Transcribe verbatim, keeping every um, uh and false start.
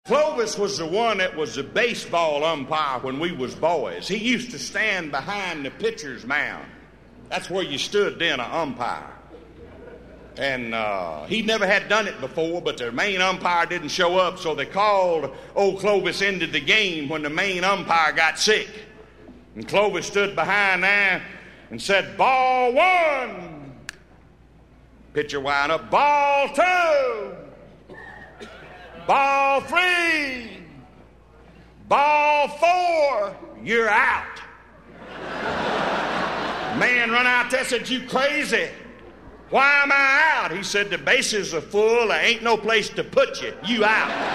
Clovis was the one that was the baseball umpire when we was boys. He used to stand behind the pitcher's mound. That's where you stood then, an umpire. And uh, he never had done it before, but the main umpire didn't show up, so they called old Clovis into the game when the main umpire got sick. And Clovis stood behind there and said, "Ball one." Pitcher wound up, "Ball two. Ball three. Ball four. You're out." Man run out there and said, "You crazy? Why am I out?" He said, "The bases are full. There ain't no place to put you. You out."